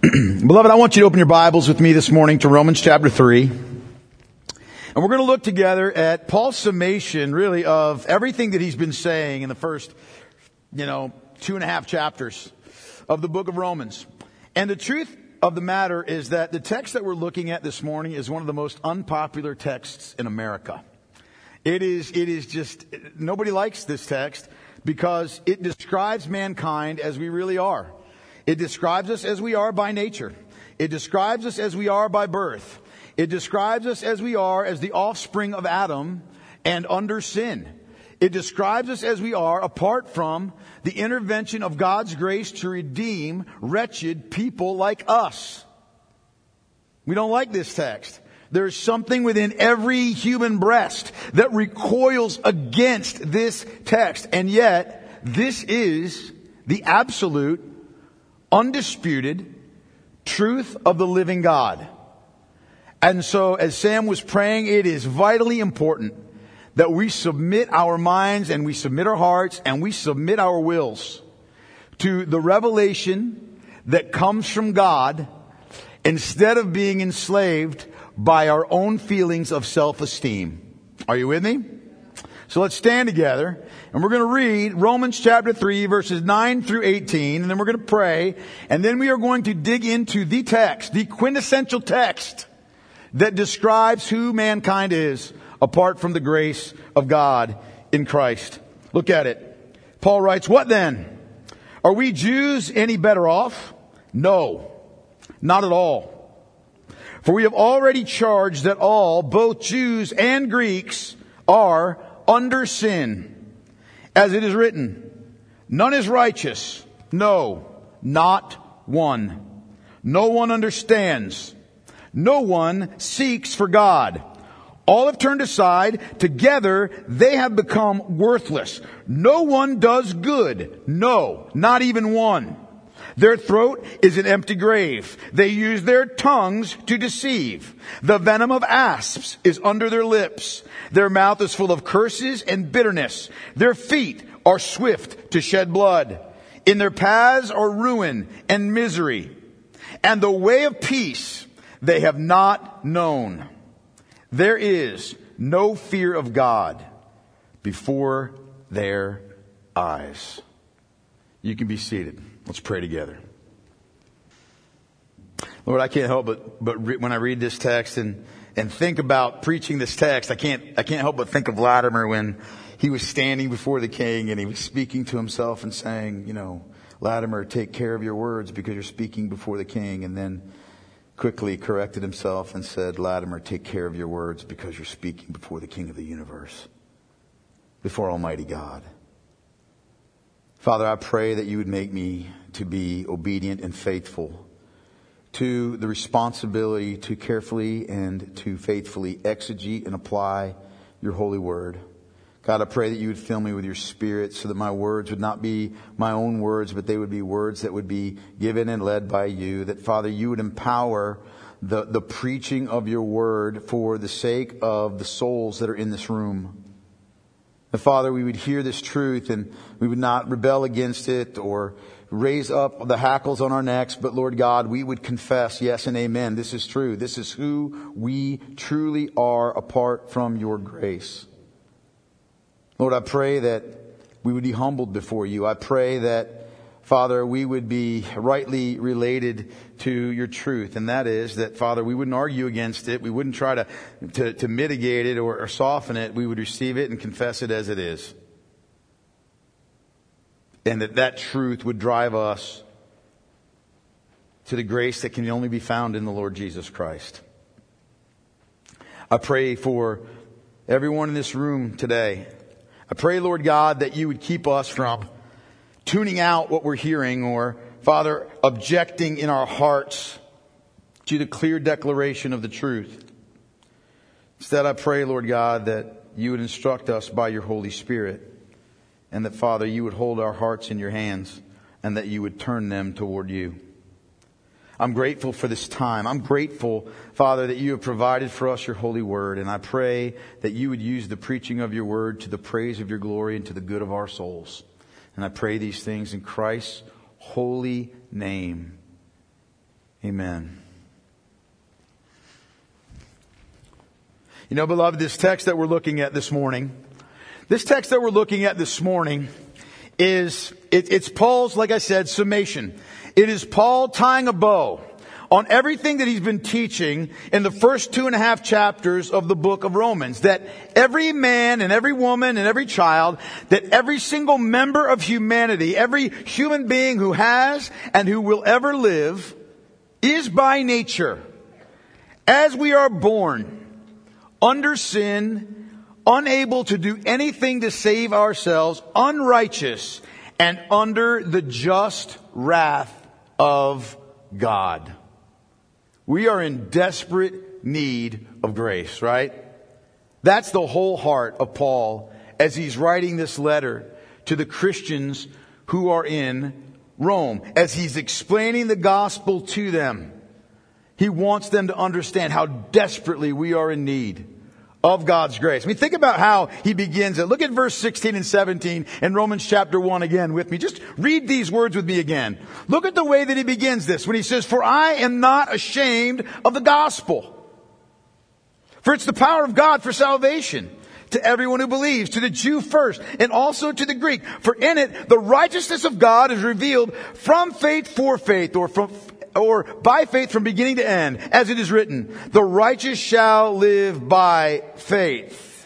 Beloved, I want you to open your Bibles with me this morning to Romans chapter 3. And we're going to look together at Paul's summation, really, of everything that he's been saying in the first, 2.5 chapters of the book of Romans. And the truth of the matter is that the text that we're looking at this morning is one of the most unpopular texts in America. It is just, nobody likes this text because it describes mankind as we really are. It describes us as we are by nature. It describes us as we are by birth. It describes us as we are as the offspring of Adam and under sin. It describes us as we are apart from the intervention of God's grace to redeem wretched people like us. We don't like this text. There's something within every human breast that recoils against this text. And yet, this is the absolute, undisputed truth of the living God. And so, as Sam was praying, it is vitally important that we submit our minds and we submit our hearts and we submit our wills to the revelation that comes from God instead of being enslaved by our own feelings of self-esteem. Are you with me? So let's stand together and we're going to read Romans chapter 3 verses 9 through 18, and then we're going to pray, and then we are going to dig into the text, the quintessential text that describes who mankind is apart from the grace of God in Christ. Look at it. Paul writes, "What then? Are we Jews any better off? No, not at all. For we have already charged that all, both Jews and Greeks, are under sin. As it is written, none is righteous. No, not one. No one understands. No one seeks for God. All have turned aside. Together they have become worthless. No one does good. No, not even one. Their throat is an empty grave. They use their tongues to deceive. The venom of asps is under their lips. Their mouth is full of curses and bitterness. Their feet are swift to shed blood. In their paths are ruin and misery. And the way of peace they have not known. There is no fear of God before their eyes." You can be seated. Let's pray together. Lord, I can't help but when I read this text and think about preaching this text, I can't help but think of Latimer when he was standing before the king and he was speaking to himself and saying, "Latimer, take care of your words because you're speaking before the king." And then quickly corrected himself and said, "Latimer, take care of your words because you're speaking before the King of the universe, before Almighty God." Father, I pray that you would make me to be obedient and faithful to the responsibility to carefully and to faithfully exegete and apply your holy word. God, I pray that you would fill me with your Spirit so that my words would not be my own words, but they would be words that would be given and led by you. That, Father, you would empower the preaching of your word for the sake of the souls that are in this room. That, Father, we would hear this truth and we would not rebel against it or raise up the hackles on our necks, but Lord God, we would confess, yes and amen, this is true. This is who we truly are apart from your grace. Lord, I pray that we would be humbled before you. I pray that, Father, we would be rightly related to your truth. And that is that, Father, we wouldn't argue against it. We wouldn't try to mitigate it or soften it. We would receive it and confess it as it is. And that truth would drive us to the grace that can only be found in the Lord Jesus Christ. I pray for everyone in this room today. I pray, Lord God, that you would keep us from tuning out what we're hearing or, Father, objecting in our hearts to the clear declaration of the truth. Instead, I pray, Lord God, that you would instruct us by your Holy Spirit and that, Father, you would hold our hearts in your hands and that you would turn them toward you. I'm grateful for this time. I'm grateful, Father, that you have provided for us your holy word. And I pray that you would use the preaching of your word to the praise of your glory and to the good of our souls. And I pray these things in Christ's holy name. Amen. You know, beloved, this text that we're looking at this morning is, it's Paul's, like I said, summation. It is Paul tying a bow on everything that he's been teaching in the first 2.5 chapters of the book of Romans. That every man and every woman and every child, that every single member of humanity, every human being who has and who will ever live, is by nature, as we are born, under sin, unable to do anything to save ourselves, unrighteous, and under the just wrath of God. We are in desperate need of grace, right? That's the whole heart of Paul as he's writing this letter to the Christians who are in Rome. As he's explaining the gospel to them, he wants them to understand how desperately we are in need of God's grace. I mean, think about how he begins it. Look at verse 16 and 17 in Romans chapter 1 again with me. Just read these words with me again. Look at the way that he begins this when he says, "For I am not ashamed of the gospel. For it's the power of God for salvation to everyone who believes, to the Jew first, and also to the Greek. For in it, the righteousness of God is revealed from faith for faith, or by faith from beginning to end, as it is written, the righteous shall live by faith."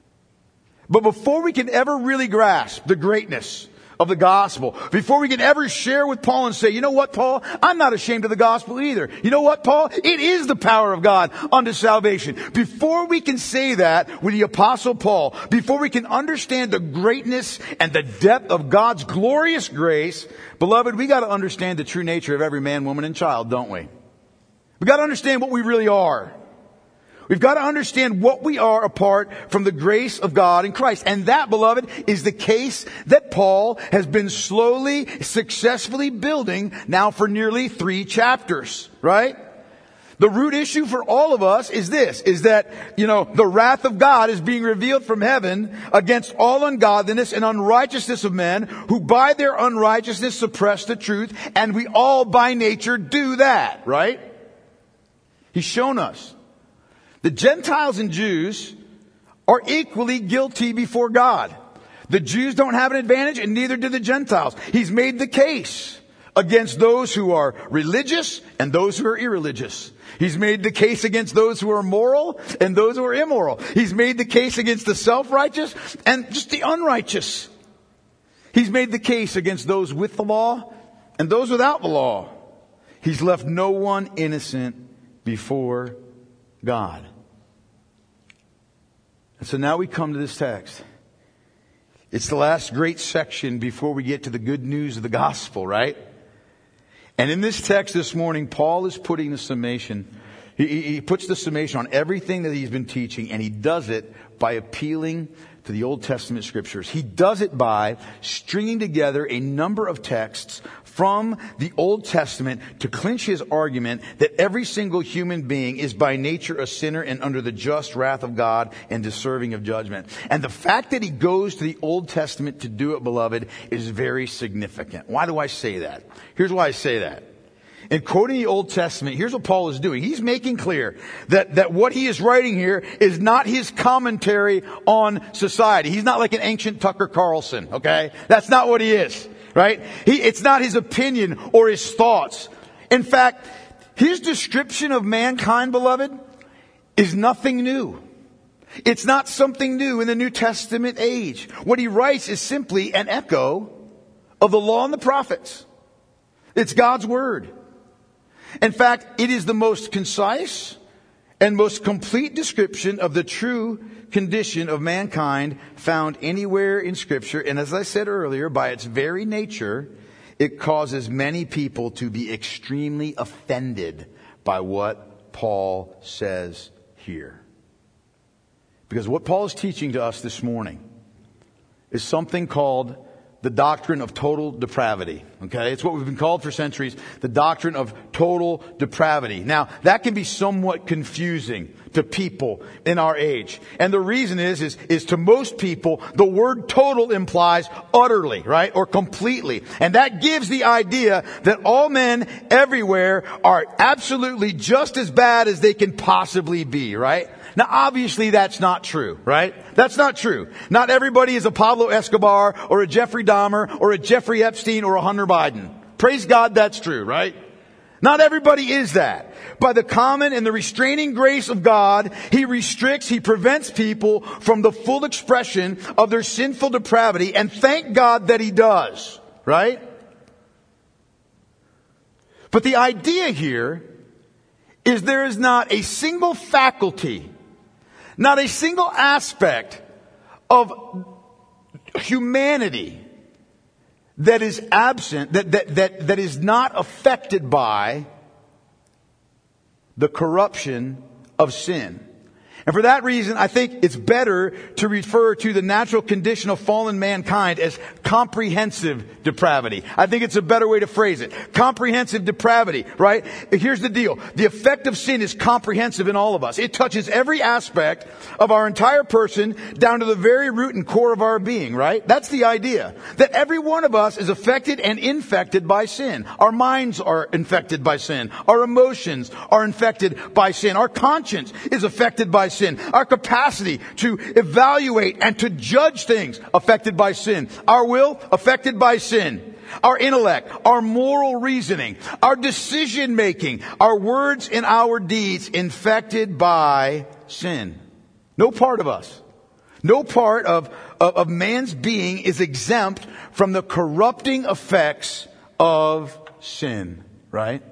But before we can ever really grasp the greatness of the gospel, before we can ever share with Paul and say, "You know what, Paul? I'm not ashamed of the gospel either. You know what, Paul? It is the power of God unto salvation." Before we can say that with the apostle Paul, before we can understand the greatness and the depth of God's glorious grace, beloved, we got to understand the true nature of every man, woman, and child, don't we? We got to understand what we really are. We've got to understand what we are apart from the grace of God in Christ. And that, beloved, is the case that Paul has been slowly, successfully building now for nearly 3 chapters, right? The root issue for all of us is this, is that, the wrath of God is being revealed from heaven against all ungodliness and unrighteousness of men who by their unrighteousness suppress the truth. And we all by nature do that, right? He's shown us. The Gentiles and Jews are equally guilty before God. The Jews don't have an advantage, and neither do the Gentiles. He's made the case against those who are religious and those who are irreligious. He's made the case against those who are moral and those who are immoral. He's made the case against the self-righteous and just the unrighteous. He's made the case against those with the law and those without the law. He's left no one innocent before God. And so now we come to this text. It's the last great section before we get to the good news of the gospel, right? And in this text this morning, Paul is putting the summation. He puts the summation on everything that he's been teaching, and he does it by appealing to the Old Testament scriptures. He does it by stringing together a number of texts from the Old Testament to clinch his argument that every single human being is by nature a sinner and under the just wrath of God and deserving of judgment. And the fact that he goes to the Old Testament to do it, beloved, is very significant. Why do I say that? Here's why I say that. In quoting the Old Testament, here's what Paul is doing. He's making clear that what he is writing here is not his commentary on society. He's not like an ancient Tucker Carlson, okay? That's not what he is, right? It's not his opinion or his thoughts. In fact, his description of mankind, beloved, is nothing new. It's not something new in the New Testament age. What he writes is simply an echo of the law and the prophets. It's God's word. In fact, it is the most concise and most complete description of the true condition of mankind found anywhere in Scripture. And as I said earlier, by its very nature, it causes many people to be extremely offended by what Paul says here. Because what Paul is teaching to us this morning is something called the doctrine of total depravity. Okay? It's what we've been called for centuries, the doctrine of total depravity. Now, that can be somewhat confusing to people in our age. And the reason is to most people, the word total implies utterly, right? Or completely. And that gives the idea that all men everywhere are absolutely just as bad as they can possibly be, right? Now, obviously, that's not true, right? That's not true. Not everybody is a Pablo Escobar or a Jeffrey Dahmer or a Jeffrey Epstein or a Hunter Biden. Praise God, that's true, right? Not everybody is that. By the common and the restraining grace of God, He restricts, He prevents people from the full expression of their sinful depravity, and thank God that He does, right? But the idea here is there is not a single faculty, not a single aspect of humanity that is absent, that is not affected by the corruption of sin. And for that reason, I think it's better to refer to the natural condition of fallen mankind as comprehensive depravity. I think it's a better way to phrase it. Comprehensive depravity, right? Here's the deal. The effect of sin is comprehensive in all of us. It touches every aspect of our entire person down to the very root and core of our being, right? That's the idea. That every one of us is affected and infected by sin. Our minds are infected by sin. Our emotions are infected by sin. Our conscience is affected by sin. Our capacity to evaluate and to judge things affected by sin. Our will affected by sin. Our intellect, our moral reasoning, our decision making, our words and our deeds infected by sin. No part of us, no part of man's being is exempt from the corrupting effects of sin, right?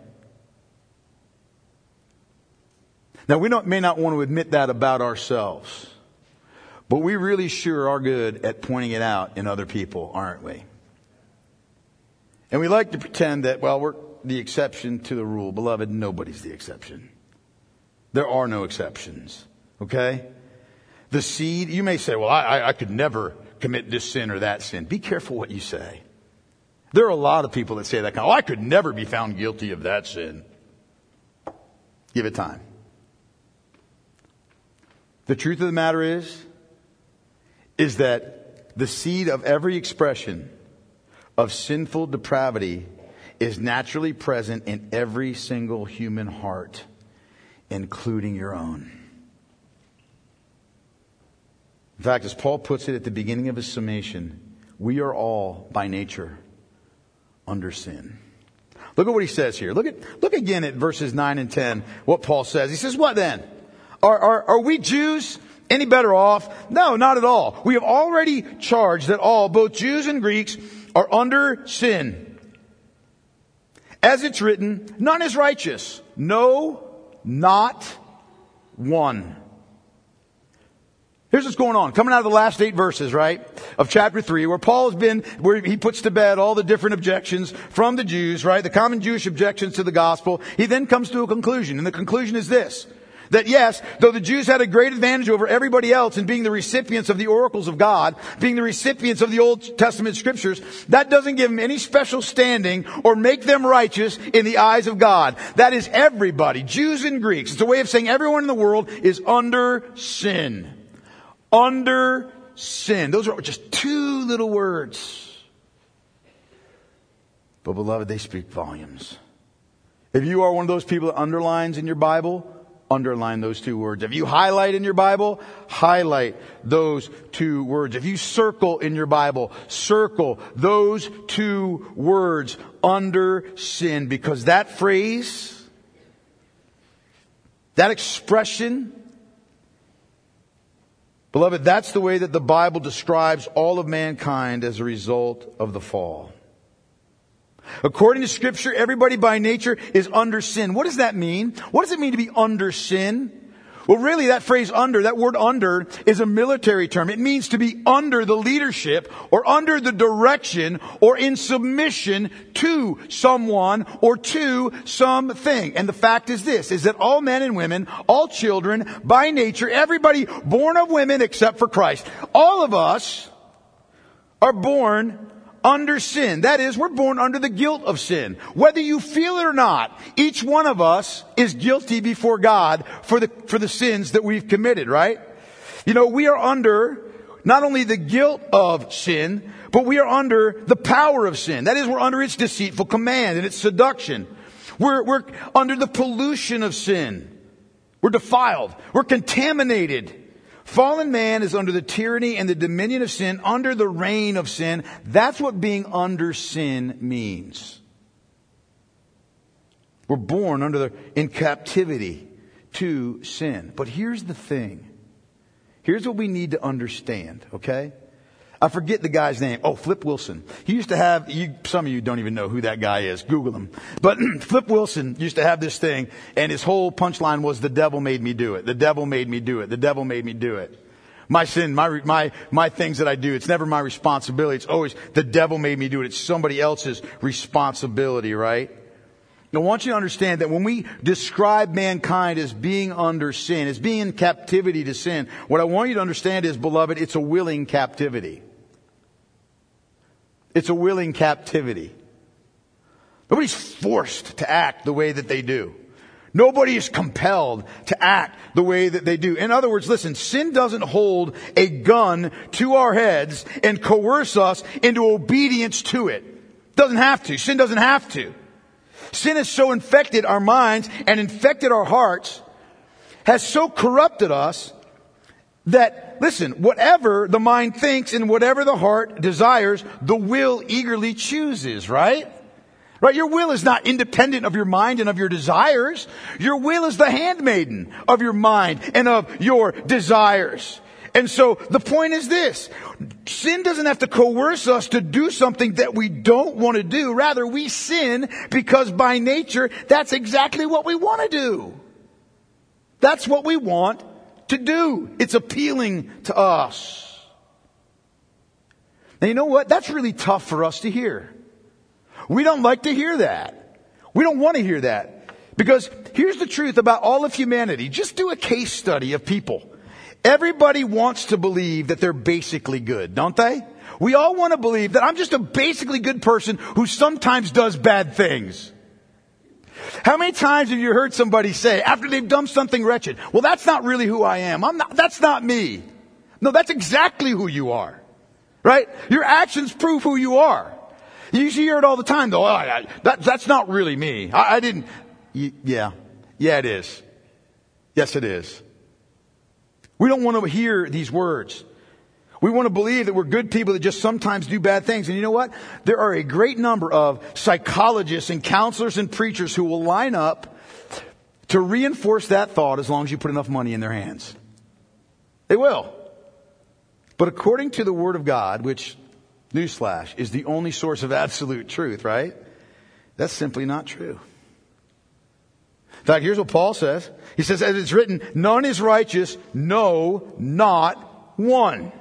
Now, we may not want to admit that about ourselves, but we really sure are good at pointing it out in other people, aren't we? And we like to pretend that, well, we're the exception to the rule. Beloved, nobody's the exception. There are no exceptions, okay? The seed, you may say, well, I could never commit this sin or that sin. Be careful what you say. There are a lot of people that say that kind of, I could never be found guilty of that sin. Give it time. The truth of the matter is that the seed of every expression of sinful depravity is naturally present in every single human heart, including your own. In fact, as Paul puts it at the beginning of his summation, we are all, by nature, under sin. Look at what he says here. Look again at verses 9 and 10, what Paul says. He says, what then? Are we Jews any better off? No, not at all. We have already charged that all, both Jews and Greeks, are under sin. As it's written, none is righteous. No, not one. Here's what's going on. Coming out of the last 8 verses, right, of chapter 3, where he puts to bed all the different objections from the Jews, right, the common Jewish objections to the gospel. He then comes to a conclusion, and the conclusion is this. That yes, though the Jews had a great advantage over everybody else in being the recipients of the oracles of God, being the recipients of the Old Testament scriptures, that doesn't give them any special standing or make them righteous in the eyes of God. That is everybody, Jews and Greeks. It's a way of saying everyone in the world is under sin. Under sin. Those are just 2 little words. But beloved, they speak volumes. If you are one of those people that underlines in your Bible, underline those 2 words. If you highlight in your Bible, highlight those 2 words. If you circle in your Bible, circle those 2 words, under sin. Because that phrase, that expression, beloved, that's the way that the Bible describes all of mankind as a result of the fall. According to Scripture, everybody by nature is under sin. What does that mean? What does it mean to be under sin? Well, really, that phrase under, that word under, is a military term. It means to be under the leadership or under the direction or in submission to someone or to something. And the fact is this, is that all men and women, all children, by nature, everybody born of women except for Christ, all of us are born under sin. That is, we're born under the guilt of sin. Whether you feel it or not, each one of us is guilty before God for the sins that we've committed, right? You know, we are under not only the guilt of sin, but we are under the power of sin. That is, we're under its deceitful command and its seduction. We're under the pollution of sin. We're defiled. We're contaminated. Fallen man is under the tyranny and the dominion of sin, under the reign of sin. That's what being under sin means. We're born in captivity to sin. But here's the thing. Here's what we need to understand, okay? I forget the guy's name. Oh, Flip Wilson. He used to have, some of you don't even know who that guy is. Google him. But Flip Wilson used to have this thing, and his whole punchline was, the devil made me do it. The devil made me do it. The devil made me do it. My sin, my things that I do, it's never my responsibility. It's always the devil made me do it. It's somebody else's responsibility, right? Now, I want you to understand that when we describe mankind as being under sin, as being in captivity to sin, what I want you to understand is, beloved, it's a willing captivity. It's a willing captivity. Nobody's forced to act the way that they do. Nobody is compelled to act the way that they do. In other words, listen, sin doesn't hold a gun to our heads and coerce us into obedience to it. Doesn't have to. Sin doesn't have to. Sin has so infected our minds and infected our hearts, has so corrupted us that, listen, whatever the mind thinks and whatever the heart desires, the will eagerly chooses, right? Right? Your will is not independent of your mind and of your desires. Your will is the handmaiden of your mind and of your desires. And so the point is this. Sin doesn't have to coerce us to do something that we don't want to do. Rather, we sin because by nature, that's exactly what we want to do. That's what we want to do. It's appealing to us. Now, you know what? That's really tough for us to hear. We don't like to hear that. We don't want to hear that. Because here's the truth about all of humanity. Just do a case study of people. Everybody wants to believe that they're basically good, don't they? We all want to believe that I'm just a basically good person who sometimes does bad things. How many times have you heard somebody say, after they've done something wretched, well, that's not really who I am. That's not me. No, that's exactly who you are. Right? Your actions prove who you are. You hear it all the time, though. That's not really me. I didn't. Yeah, it is. Yes, it is. We don't want to hear these words. We want to believe that we're good people that just sometimes do bad things. And you know what? There are a great number of psychologists and counselors and preachers who will line up to reinforce that thought as long as you put enough money in their hands. They will. But according to the Word of God, which, newsflash, is the only source of absolute truth, right? That's simply not true. In fact, here's what Paul says. He says, as it's written, none is righteous, no, not one.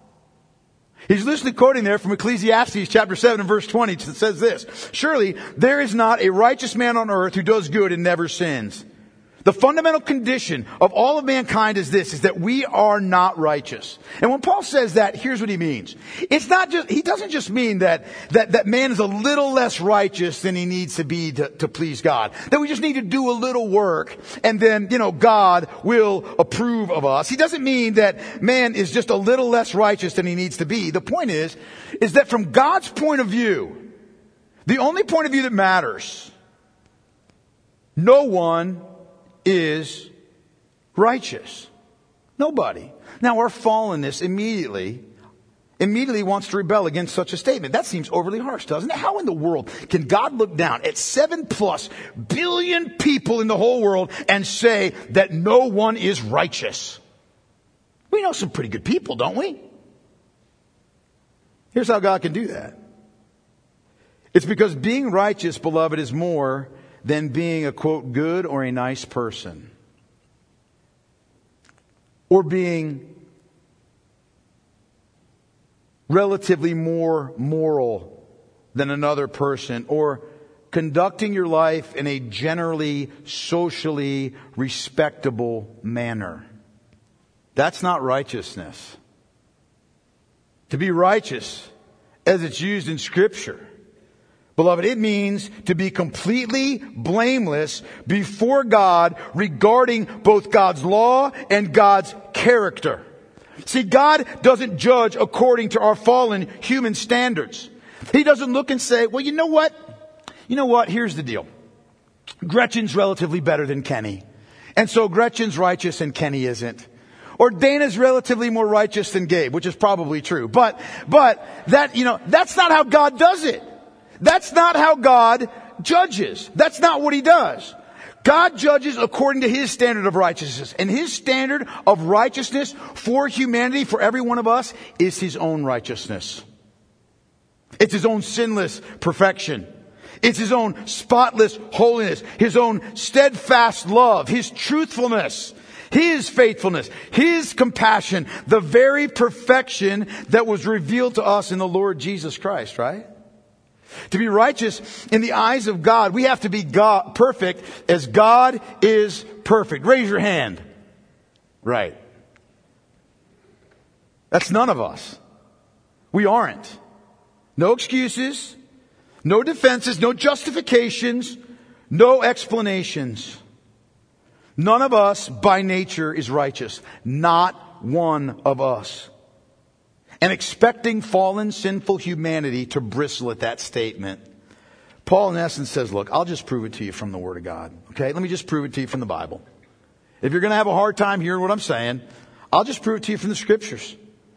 He's loosely quoting there from Ecclesiastes chapter 7 and verse 20. It says this, surely there is not a righteous man on earth who does good and never sins. The fundamental condition of all of mankind is this, is that we are not righteous. And when Paul says that, here's what he means. It's not just, he doesn't just mean that man is a little less righteous than he needs to be to please God. That we just need to do a little work and then, God will approve of us. He doesn't mean that man is just a little less righteous than he needs to be. The point is that from God's point of view, the only point of view that matters, no one is righteous. Nobody. Now our fallenness immediately wants to rebel against such a statement. That seems overly harsh, doesn't it? How in the world can God look down at 7+ billion people in the whole world and say that no one is righteous? We know some pretty good people, don't we? Here's how God can do that. It's because being righteous, beloved, is more than being a, quote, good or a nice person. Or being relatively more moral than another person. Or conducting your life in a generally, socially respectable manner. That's not righteousness. To be righteous as it's used in Scripture. Beloved, it means to be completely blameless before God regarding both God's law and God's character. See, God doesn't judge according to our fallen human standards. He doesn't look and say, well, you know what? Here's the deal. Gretchen's relatively better than Kenny. And so Gretchen's righteous and Kenny isn't. Or Dana's relatively more righteous than Gabe, which is probably true. But that, that's not how God does it. That's not how God judges. That's not what He does. God judges according to His standard of righteousness. And His standard of righteousness for humanity, for every one of us, is His own righteousness. It's His own sinless perfection. It's His own spotless holiness. His own steadfast love. His truthfulness. His faithfulness. His compassion. The very perfection that was revealed to us in the Lord Jesus Christ, right? To be righteous in the eyes of God, we have to be perfect as God is perfect. Raise your hand. Right. That's none of us. We aren't. No excuses, no defenses, no justifications, no explanations. None of us by nature is righteous. Not one of us. And expecting fallen, sinful humanity to bristle at that statement, Paul in essence says, look, I'll just prove it to you from the Word of God. Okay, let me just prove it to you from the Bible. If you're going to have a hard time hearing what I'm saying, I'll just prove it to you from the Scriptures.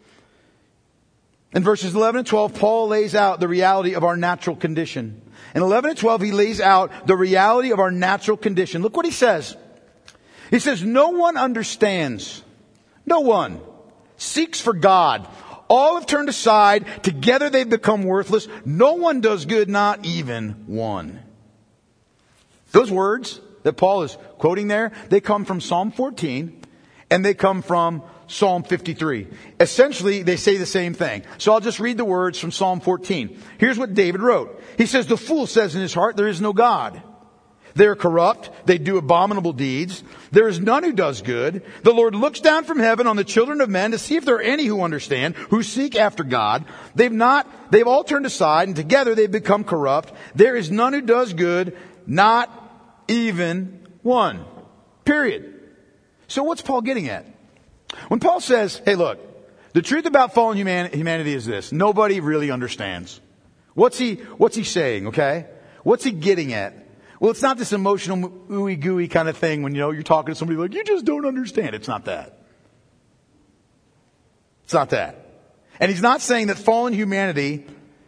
In verses 11 and 12, Paul lays out the reality of our natural condition. In 11 and 12, he lays out the reality of our natural condition. Look what he says. He says, no one understands. No one seeks for God. All have turned aside. Together they've become worthless. No one does good, not even one. Those words that Paul is quoting there, they come from Psalm 14 and they come from Psalm 53. Essentially, they say the same thing. So I'll just read the words from Psalm 14. Here's what David wrote. He says, the fool says in his heart, there is no God. They are corrupt. They do abominable deeds. There is none who does good. The Lord looks down from heaven on the children of men to see if there are any who understand, who seek after God. They've all turned aside, and together they've become corrupt. There is none who does good, not even one. Period. So what's Paul getting at? When Paul says, hey look, the truth about fallen humanity is this. Nobody really understands. What's he saying, okay? What's he getting at? Well, it's not this emotional, ooey gooey kind of thing when, you're talking to somebody like, you just don't understand. It's not that. It's not that. And he's not saying that fallen humanity,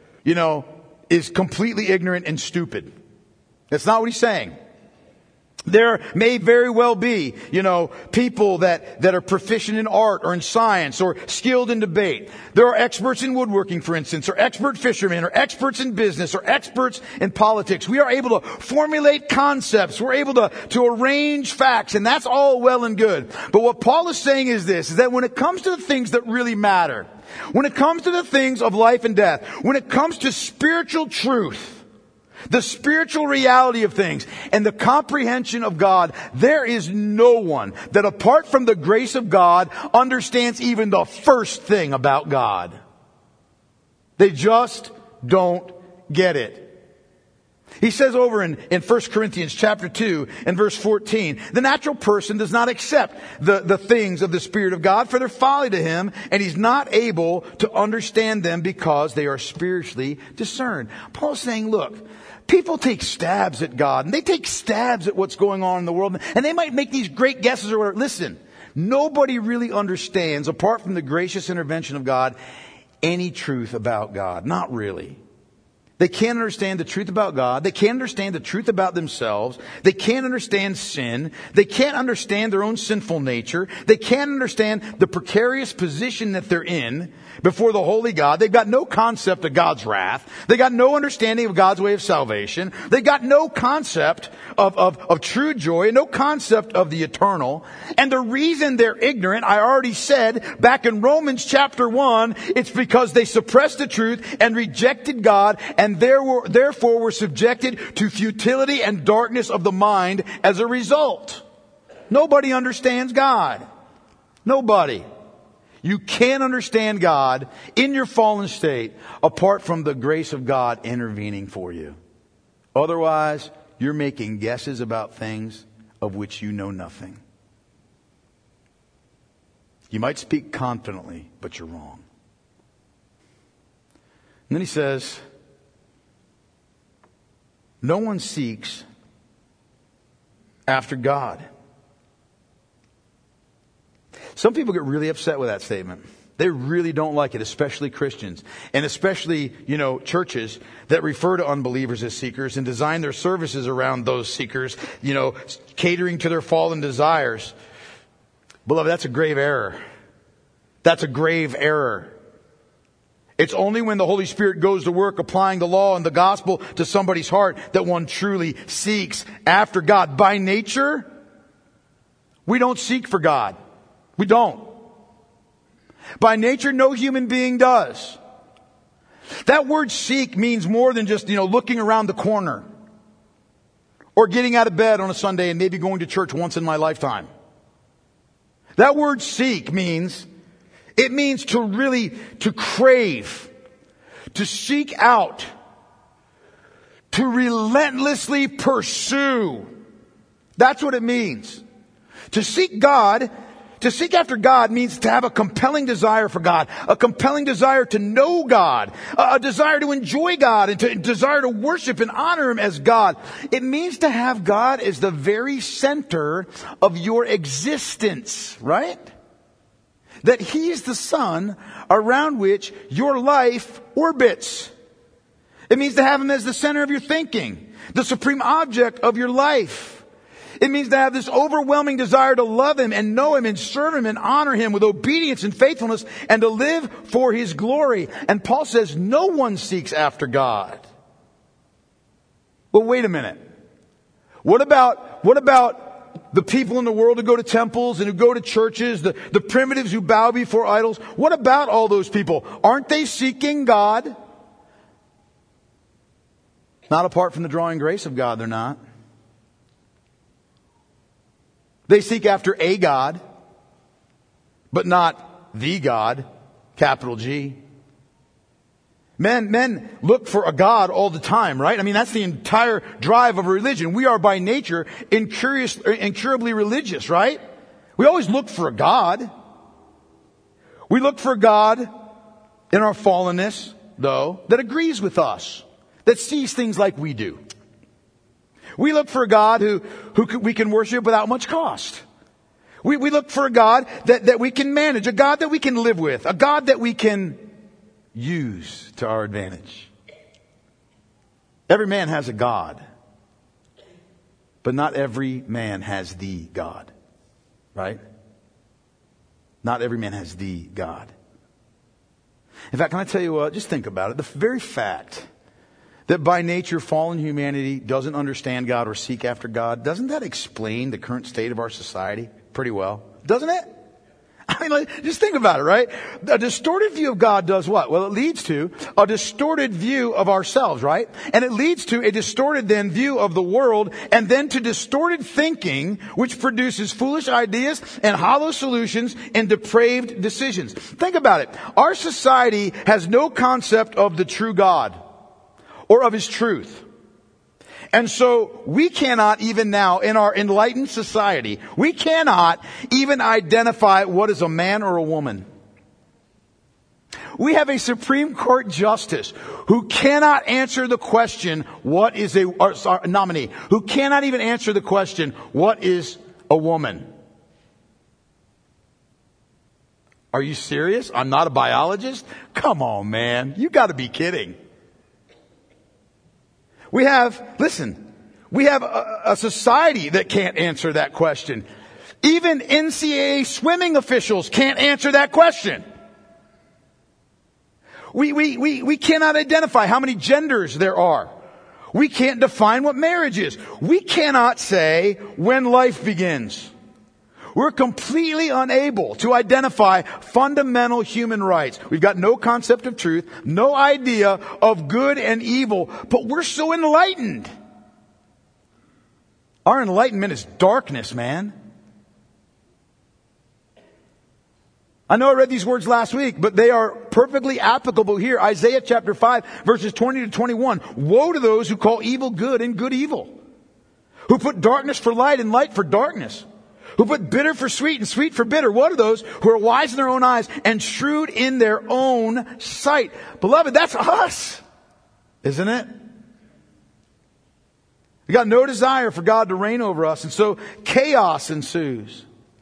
is completely ignorant and stupid. That's not what he's saying. There may very well be, people that are proficient in art or in science or skilled in debate. There are experts in woodworking, for instance, or expert fishermen, or experts in business, or experts in politics. We are able to formulate concepts. We're able to arrange facts, and that's all well and good. But what Paul is saying is this, is that when it comes to the things that really matter, when it comes to the things of life and death, when it comes to spiritual truth, the spiritual reality of things and the comprehension of God, there is no one that apart from the grace of God understands even the first thing about God. They just don't get it. He says over in 1 Corinthians chapter 2 and verse 14, the natural person does not accept the things of the Spirit of God, for they're folly to him, and he's not able to understand them because they are spiritually discerned. Paul's saying, look, people take stabs at God, and they take stabs at what's going on in the world, and they might make these great guesses or whatever. Listen, nobody really understands, apart from the gracious intervention of God, any truth about God. Not really. They can't understand the truth about God. They can't understand the truth about themselves. They can't understand sin. They can't understand their own sinful nature. They can't understand the precarious position that they're in before the holy God. They've got no concept of God's wrath. They got no understanding of God's way of salvation. They got no concept of true joy, no concept of the eternal. And the reason they're ignorant, I already said back in Romans chapter 1, it's because they suppressed the truth and rejected God, and therefore were subjected to futility and darkness of the mind as a result. Nobody understands God. Nobody. You can't understand God in your fallen state apart from the grace of God intervening for you. Otherwise, you're making guesses about things of which you know nothing. You might speak confidently, but you're wrong. And then he says, no one seeks after God. Some people get really upset with that statement. They really don't like it, especially Christians. And especially, churches that refer to unbelievers as seekers and design their services around those seekers, catering to their fallen desires. Beloved, that's a grave error. That's a grave error. It's only when the Holy Spirit goes to work applying the law and the gospel to somebody's heart that one truly seeks after God. By nature, we don't seek for God. We don't. By nature, no human being does. That word seek means more than just, looking around the corner or getting out of bed on a Sunday and maybe going to church once in my lifetime. That word seek means to crave, to seek out, to relentlessly pursue. That's what it means. To seek after God means to have a compelling desire for God, a compelling desire to know God, a desire to enjoy God, and to desire to worship and honor Him as God. It means to have God as the very center of your existence, right? That He's the sun around which your life orbits. It means to have Him as the center of your thinking, the supreme object of your life. It means to have this overwhelming desire to love Him and know Him and serve Him and honor Him with obedience and faithfulness and to live for His glory. And Paul says no one seeks after God. But wait a minute. What about the people in the world who go to temples and who go to churches, the primitives who bow before idols? What about all those people? Aren't they seeking God? Not apart from the drawing grace of God, they're not. They seek after a God, but not the God, capital G. Men look for a God all the time, right? I mean, that's the entire drive of religion. We are by nature incurably religious, right? We always look for a God. We look for a God in our fallenness, though, that agrees with us, that sees things like we do. We look for a God who we can worship without much cost. We look for a God that we can manage, a God that we can live with, a God that we can use to our advantage. Every man has a God, but not every man has the God, right? Not every man has the God. In fact, can I tell you what? Just think about it. The very fact that by nature fallen humanity doesn't understand God or seek after God, doesn't that explain the current state of our society pretty well? Doesn't it? I mean, just think about it, right? A distorted view of God does what? Well, it leads to a distorted view of ourselves, right? And it leads to a distorted then view of the world, and then to distorted thinking, which produces foolish ideas and hollow solutions and depraved decisions. Think about it. Our society has no concept of the true God or of His truth. And so we cannot even now, in our enlightened society, we cannot even identify what is a man or a woman. We have a Supreme Court justice who cannot answer the question, what is a nominee, who cannot even answer the question, what is a woman? Are you serious? I'm not a biologist? Come on, man. You got to be kidding. We have a society that can't answer that question. Even NCAA swimming officials can't answer that question. We cannot identify how many genders there are. We can't define what marriage is. We cannot say when life begins. We're completely unable to identify fundamental human rights. We've got no concept of truth, no idea of good and evil, but we're so enlightened. Our enlightenment is darkness, man. I know I read these words last week, but they are perfectly applicable here. Isaiah chapter 5, verses 20 to 21. Woe to those who call evil good and good evil, who put darkness for light and light for darkness, who put bitter for sweet and sweet for bitter. Woe to those who are wise in their own eyes and shrewd in their own sight. Beloved, that's us, isn't it? We got no desire for God to reign over us, and so chaos ensues.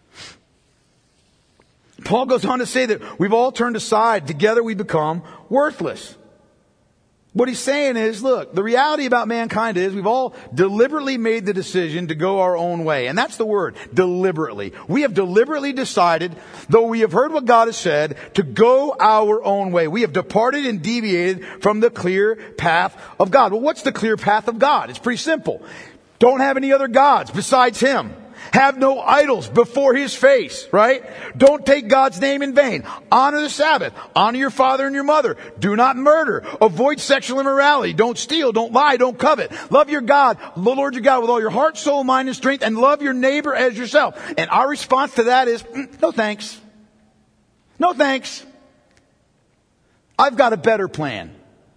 Paul goes on to say that we've all turned aside. Together we become worthless. What he's saying is, look, the reality about mankind is we've all deliberately made the decision to go our own way. And that's the word, deliberately. We have deliberately decided, though we have heard what God has said, to go our own way. We have departed and deviated from the clear path of God. Well, what's the clear path of God? It's pretty simple. Don't have any other gods besides Him. Have no idols before His face, right? Don't take God's name in vain. Honor the Sabbath. Honor your father and your mother. Do not murder. Avoid sexual immorality. Don't steal. Don't lie. Don't covet. Love your God, the Lord your God, with all your heart, soul, mind, and strength, and love your neighbor as yourself. And our response to that is, no thanks. No thanks. I've got a better plan.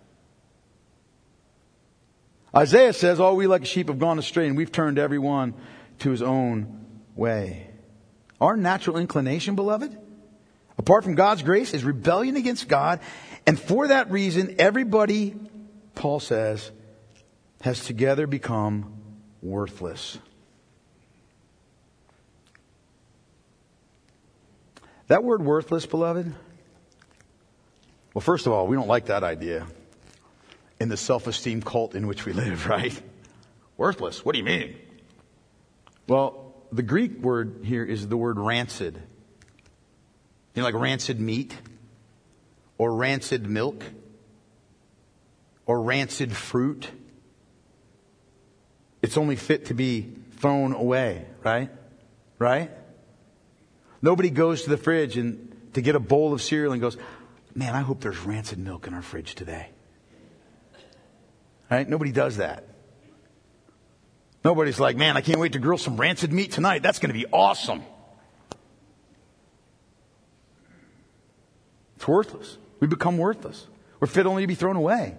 Isaiah says, all we like sheep have gone astray, and we've turned everyone to his own way. Our natural inclination, beloved, apart from God's grace, is rebellion against God. And for that reason, everybody, Paul says, has together become worthless. That word worthless, beloved, well, first of all, we don't like that idea in the self-esteem cult in which we live, right? Worthless. What do you mean? Well, the Greek word here is the word rancid. You know, like rancid meat, or rancid milk, or rancid fruit. It's only fit to be thrown away, right? Right? Nobody goes to the fridge and to get a bowl of cereal and goes, man, I hope there's rancid milk in our fridge today. Right? Nobody does that. Nobody's like, man, I can't wait to grill some rancid meat tonight. That's going to be awesome. It's worthless. We become worthless. We're fit only to be thrown away.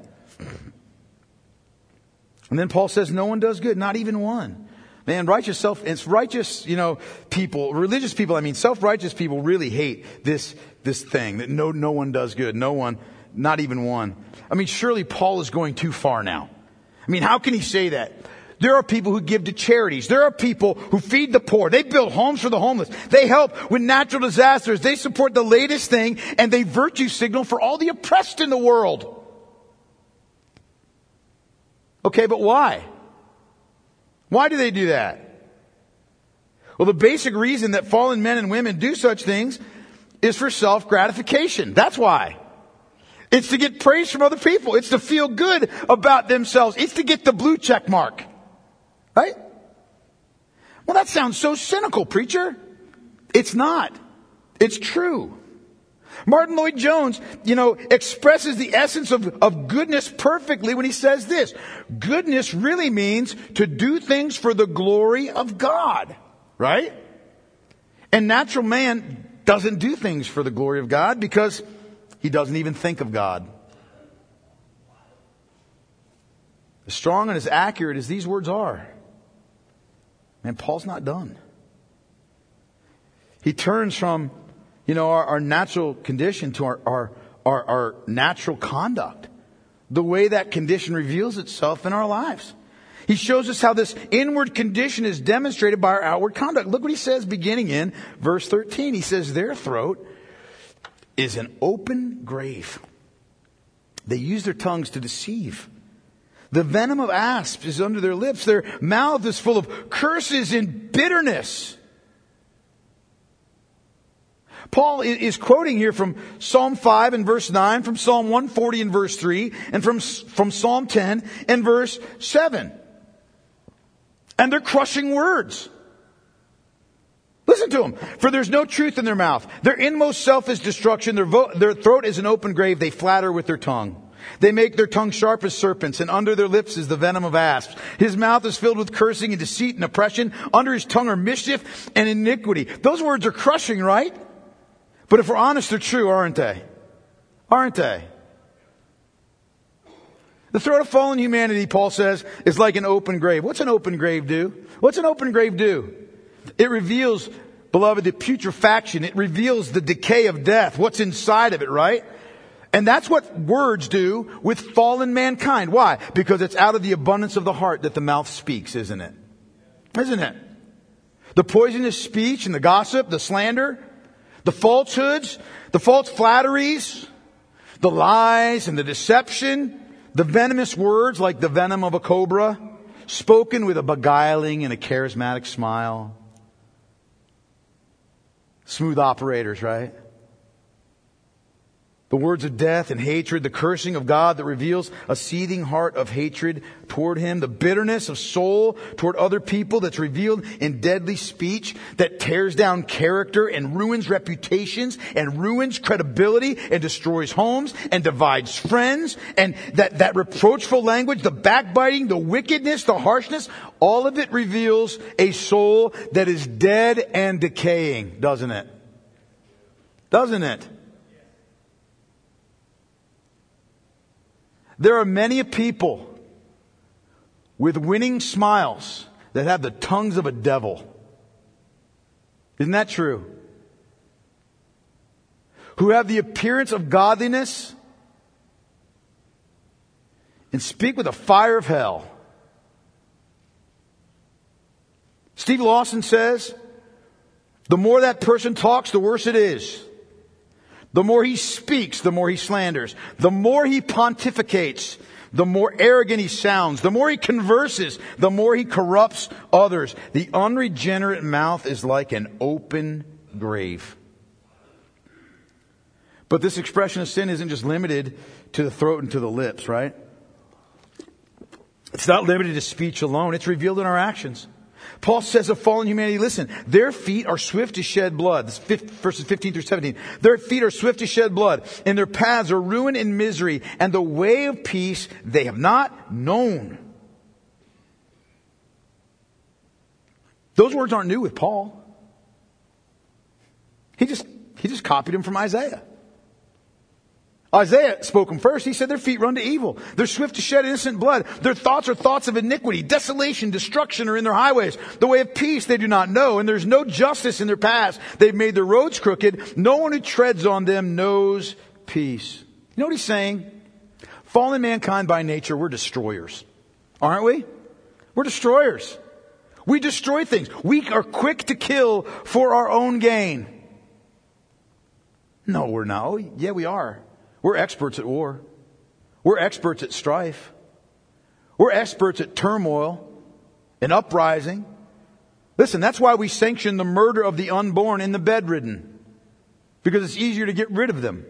And then Paul says, no one does good, not even one. Man, self-righteous people, self-righteous people really hate this thing that no one does good. No one, not even one. I mean, surely Paul is going too far now. I mean, how can he say that? There are people who give to charities. There are people who feed the poor. They build homes for the homeless. They help with natural disasters. They support the latest thing, and they virtue signal for all the oppressed in the world. Okay, but why? Why do they do that? Well, the basic reason that fallen men and women do such things is for self-gratification. That's why. It's to get praise from other people. It's to feel good about themselves. It's to get the blue check mark. Right? Well, that sounds so cynical, preacher. It's not. It's true. Martin Lloyd-Jones, expresses the essence of goodness perfectly when he says this. Goodness really means to do things for the glory of God. Right? And natural man doesn't do things for the glory of God because he doesn't even think of God. As strong and as accurate as these words are, man, Paul's not done. He turns from, our natural condition to our natural conduct. The way that condition reveals itself in our lives. He shows us how this inward condition is demonstrated by our outward conduct. Look what he says beginning in verse 13. He says, their throat is an open grave. They use their tongues to deceive. The venom of asps is under their lips. Their mouth is full of curses and bitterness. Paul is quoting here from Psalm 5 and verse 9, from Psalm 140 and verse 3, and from Psalm 10 and verse 7. And they're crushing words. Listen to them. For there's no truth in their mouth. Their inmost self is destruction. Their throat is an open grave. They flatter with their tongue. They make their tongue sharp as serpents, and under their lips is the venom of asps. His mouth is filled with cursing and deceit and oppression. Under his tongue are mischief and iniquity. Those words are crushing, right? But if we're honest, they're true, aren't they? Aren't they? The throat of fallen humanity, Paul says, is like an open grave. What's an open grave do? What's an open grave do? It reveals, beloved, the putrefaction. It reveals the decay of death. What's inside of it, right? And that's what words do with fallen mankind. Why? Because it's out of the abundance of the heart that the mouth speaks, isn't it? Isn't it? The poisonous speech and the gossip, the slander, the falsehoods, the false flatteries, the lies and the deception, the venomous words like the venom of a cobra, spoken with a beguiling and a charismatic smile. Smooth operators, right? The words of death and hatred, the cursing of God that reveals a seething heart of hatred toward Him, the bitterness of soul toward other people that's revealed in deadly speech that tears down character and ruins reputations and ruins credibility and destroys homes and divides friends, and that reproachful language, the backbiting, the wickedness, the harshness, all of it reveals a soul that is dead and decaying, doesn't it? Doesn't it? There are many people with winning smiles that have the tongues of a devil. Isn't that true? Who have the appearance of godliness and speak with a fire of hell. Steve Lawson says, the more that person talks, the worse it is. The more he speaks, the more he slanders. The more he pontificates, the more arrogant he sounds. The more he converses, the more he corrupts others. The unregenerate mouth is like an open grave. But this expression of sin isn't just limited to the throat and to the lips, right? It's not limited to speech alone. It's revealed in our actions. Paul says of fallen humanity, listen, their feet are swift to shed blood. This verses 15 through 17. Their feet are swift to shed blood, and their paths are ruin and misery, and the way of peace they have not known. Those words aren't new with Paul. He just copied them from Isaiah. Isaiah spoke them first. He said their feet run to evil. They're swift to shed innocent blood. Their thoughts are thoughts of iniquity. Desolation, destruction are in their highways. The way of peace they do not know, and there's no justice in their paths. They've made their roads crooked. No one who treads on them knows peace. You know what he's saying? Fallen mankind by nature, we're destroyers. Aren't we? We're destroyers. We destroy things. We are quick to kill for our own gain. No, we're not. Oh, yeah, we are. We're experts at war. We're experts at strife. We're experts at turmoil and uprising. Listen, that's why we sanction the murder of the unborn and the bedridden. Because it's easier to get rid of them.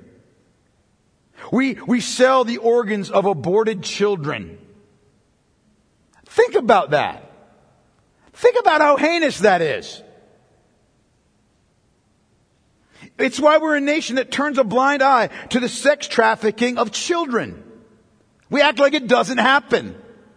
We sell the organs of aborted children. Think about that. Think about how heinous that is. It's why we're a nation that turns a blind eye to the sex trafficking of children. We act like it doesn't happen.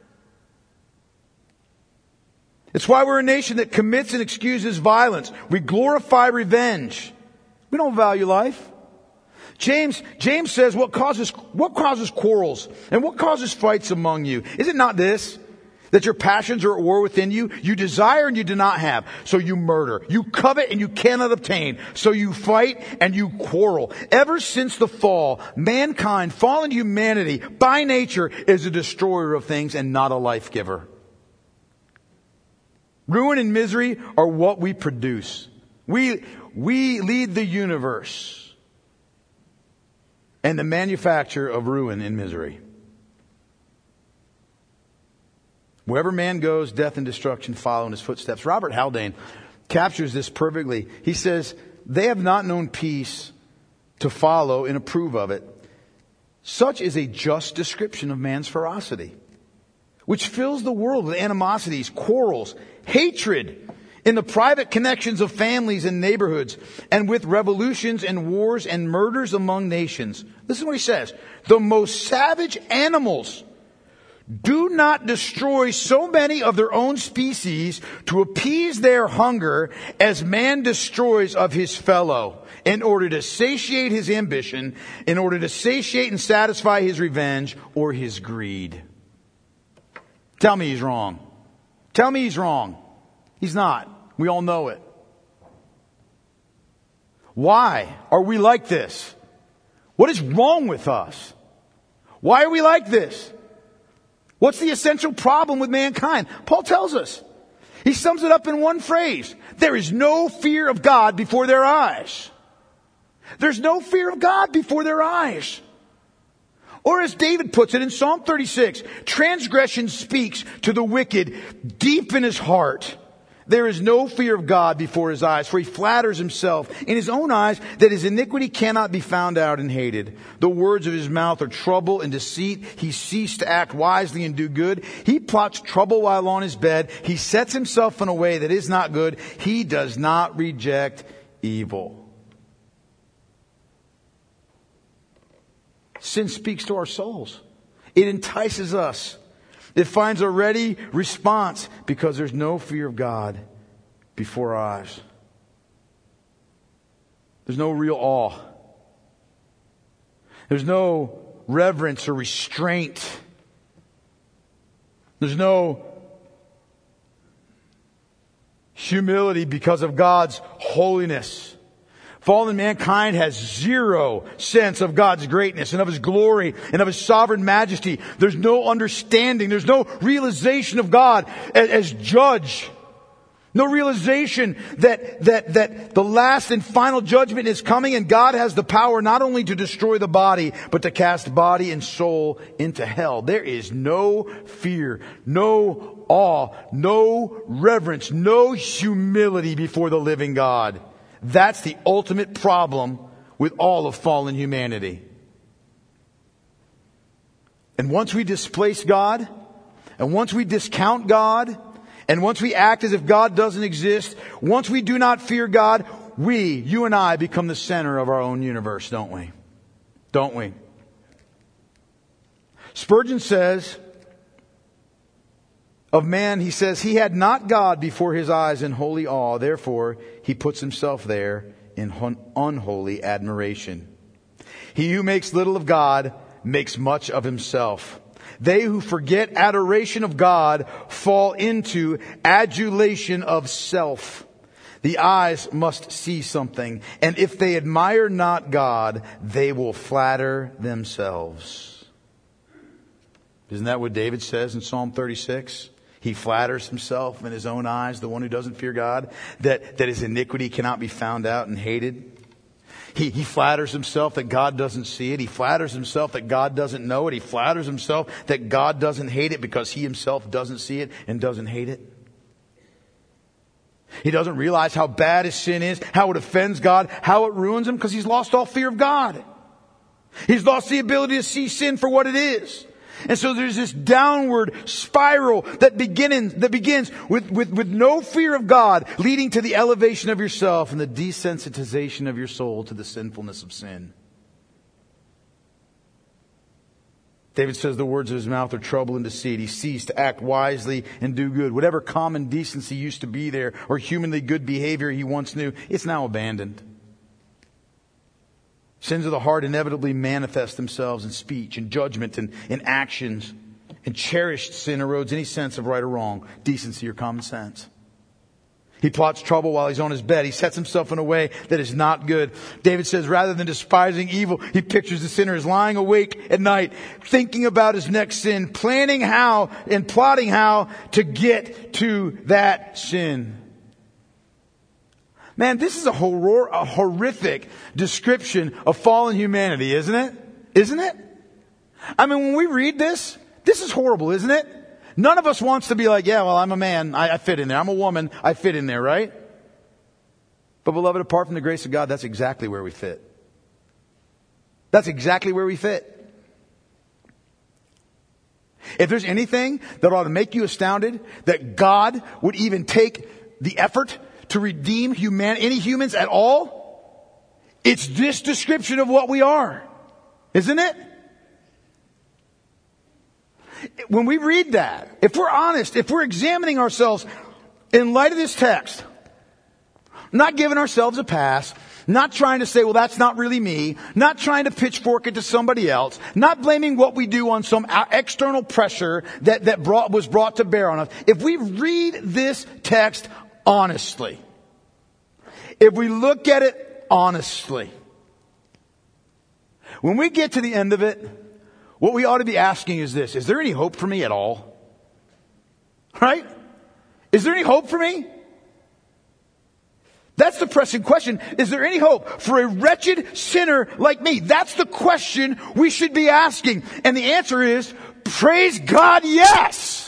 It's why we're a nation that commits and excuses violence. We glorify revenge. We don't value life. James says what causes quarrels and what causes fights among you? Is it not this? That your passions are at war within you. You desire and you do not have. So you murder. You covet and you cannot obtain. So you fight and you quarrel. Ever since the fall, mankind, fallen humanity, by nature, is a destroyer of things and not a life giver. Ruin and misery are what we produce. We lead the universe and the manufacture of ruin and misery. Wherever man goes, death and destruction follow in his footsteps. Robert Haldane captures this perfectly. He says, they have not known peace to follow and approve of it. Such is a just description of man's ferocity, which fills the world with animosities, quarrels, hatred in the private connections of families and neighborhoods, and with revolutions and wars and murders among nations. Listen to what he says. The most savage animals do not destroy so many of their own species to appease their hunger as man destroys of his fellow, in order to satiate his ambition, in order to satiate and satisfy his revenge or his greed. Tell me he's wrong. Tell me he's wrong. He's not. We all know it. Why are we like this? What is wrong with us? Why are we like this? What's the essential problem with mankind? Paul tells us. He sums it up in one phrase. There is no fear of God before their eyes. There's no fear of God before their eyes. Or as David puts it in Psalm 36, transgression speaks to the wicked deep in his heart. There is no fear of God before his eyes, for he flatters himself in his own eyes that his iniquity cannot be found out and hated. The words of his mouth are trouble and deceit. He ceased to act wisely and do good. He plots trouble while on his bed. He sets himself in a way that is not good. He does not reject evil. Sin speaks to our souls. It entices us. It finds a ready response because there's no fear of God before our eyes. There's no real awe. There's no reverence or restraint. There's no humility because of God's holiness. Fallen mankind has zero sense of God's greatness and of His glory and of His sovereign majesty. There's no understanding. There's no realization of God as judge. No realization that the last and final judgment is coming, and God has the power not only to destroy the body, but to cast body and soul into hell. There is no fear, no awe, no reverence, no humility before the living God. That's the ultimate problem with all of fallen humanity. And once we displace God, and once we discount God, and once we act as if God doesn't exist, once we do not fear God, you and I, become the center of our own universe, don't we? Don't we? Spurgeon says of man, he says, he had not God before his eyes in holy awe. Therefore, he puts himself there in unholy admiration. He who makes little of God makes much of himself. They who forget adoration of God fall into adulation of self. The eyes must see something, and if they admire not God, they will flatter themselves. Isn't that what David says in Psalm 36? He flatters himself in his own eyes, the one who doesn't fear God, that his iniquity cannot be found out and hated. He flatters himself that God doesn't see it. He flatters himself that God doesn't know it. He flatters himself that God doesn't hate it because he himself doesn't see it and doesn't hate it. He doesn't realize how bad his sin is, how it offends God, how it ruins him, because he's lost all fear of God. He's lost the ability to see sin for what it is. And so there's this downward spiral that begins with no fear of God, leading to the elevation of yourself and the desensitization of your soul to the sinfulness of sin. David says the words of his mouth are trouble and deceit. He ceased to act wisely and do good. Whatever common decency used to be there or humanly good behavior he once knew, it's now abandoned. Sins of the heart inevitably manifest themselves in speech and judgment and in actions. And cherished sin erodes any sense of right or wrong, decency or common sense. He plots trouble while he's on his bed. He sets himself in a way that is not good. David says rather than despising evil, he pictures the sinner as lying awake at night, thinking about his next sin, planning how and plotting how to get to that sin. Man, this is a horrific description of fallen humanity, isn't it? Isn't it? I mean, when we read this is horrible, isn't it? None of us wants to be like, yeah, well, I'm a man, I fit in there. I'm a woman, I fit in there, right? But beloved, apart from the grace of God, that's exactly where we fit. That's exactly where we fit. If there's anything that ought to make you astounded, that God would even take the effort to redeem any humans at all, it's this description of what we are. Isn't it? When we read that, if we're honest, if we're examining ourselves in light of this text, not giving ourselves a pass, not trying to say, well, that's not really me, not trying to pitchfork it to somebody else, not blaming what we do on some external pressure that was brought to bear on us. If we read this text honestly, if we look at it honestly, when we get to the end of it, what we ought to be asking is this: is there any hope for me at all? Right? Is there any hope for me? That's the pressing question. Is there any hope for a wretched sinner like me? That's the question we should be asking. And the answer is, praise God, yes.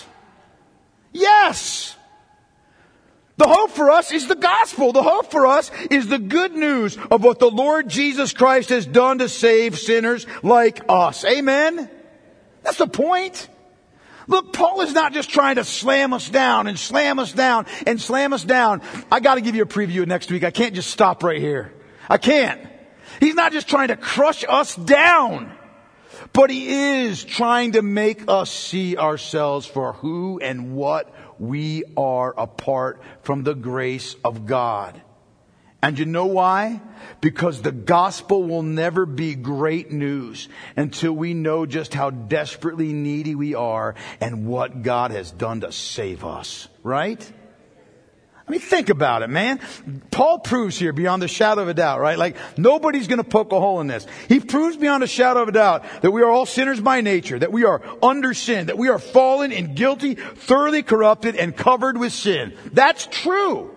Yes. The hope for us is the gospel. The hope for us is the good news of what the Lord Jesus Christ has done to save sinners like us. Amen? That's the point. Look, Paul is not just trying to slam us down and slam us down and slam us down. I got to give you a preview of next week. I can't just stop right here. I can't. He's not just trying to crush us down, but he is trying to make us see ourselves for who and what we are apart from the grace of God. And you know why? Because the gospel will never be great news until we know just how desperately needy we are and what God has done to save us. Right? I mean, think about it, man. Paul proves here beyond a shadow of a doubt, right? Like, nobody's going to poke a hole in this. He proves beyond a shadow of a doubt that we are all sinners by nature, that we are under sin, that we are fallen and guilty, thoroughly corrupted and covered with sin. That's true.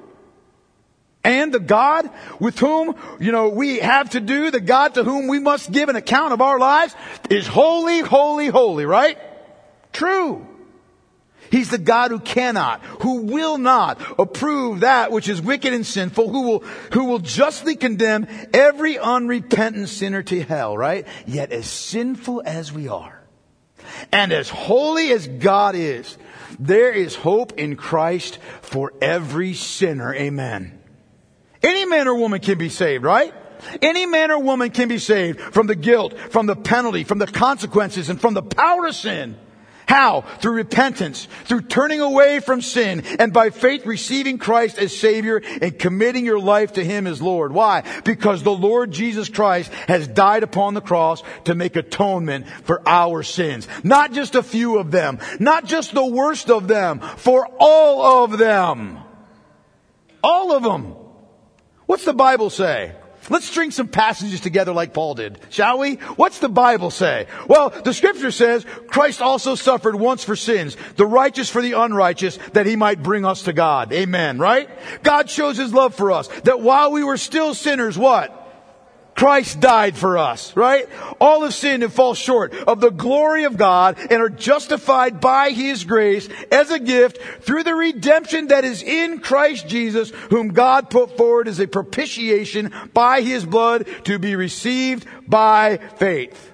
And the God with whom, we have to do, the God to whom we must give an account of our lives is holy, holy, holy, right? True. He's the God who cannot, who will not approve that which is wicked and sinful, who will justly condemn every unrepentant sinner to hell, right? Yet as sinful as we are, and as holy as God is, there is hope in Christ for every sinner. Amen. Any man or woman can be saved, right? Any man or woman can be saved from the guilt, from the penalty, from the consequences, and from the power of sin. How? Through repentance, through turning away from sin, and by faith receiving Christ as Savior and committing your life to Him as Lord. Why? Because the Lord Jesus Christ has died upon the cross to make atonement for our sins. Not just a few of them, not just the worst of them, for all of them. All of them. What's the Bible say? Let's string some passages together like Paul did, shall we? What's the Bible say? Well, the Scripture says, Christ also suffered once for sins, the righteous for the unrighteous, that He might bring us to God. Amen, right? God shows His love for us, that while we were still sinners, what? Christ died for us, right? All have sinned and fall short of the glory of God and are justified by His grace as a gift through the redemption that is in Christ Jesus, whom God put forward as a propitiation by His blood to be received by faith.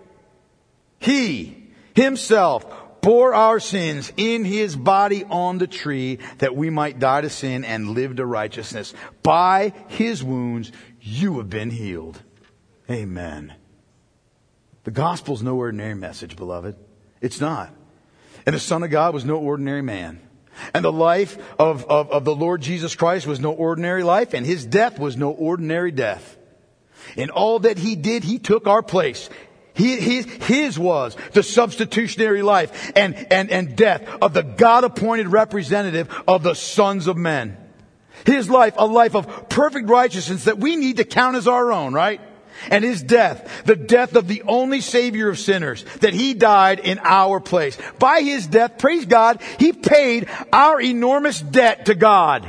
He Himself bore our sins in His body on the tree that we might die to sin and live to righteousness. By His wounds you have been healed. Amen. The gospel's no ordinary message, beloved. It's not. And the Son of God was no ordinary man. And the life of the Lord Jesus Christ was no ordinary life, and His death was no ordinary death. In all that He did, He took our place. His was the substitutionary life and death of the God-appointed representative of the sons of men. His life, a life of perfect righteousness that we need to count as our own, right? And His death, the death of the only Savior of sinners, that He died in our place. By His death, praise God, He paid our enormous debt to God.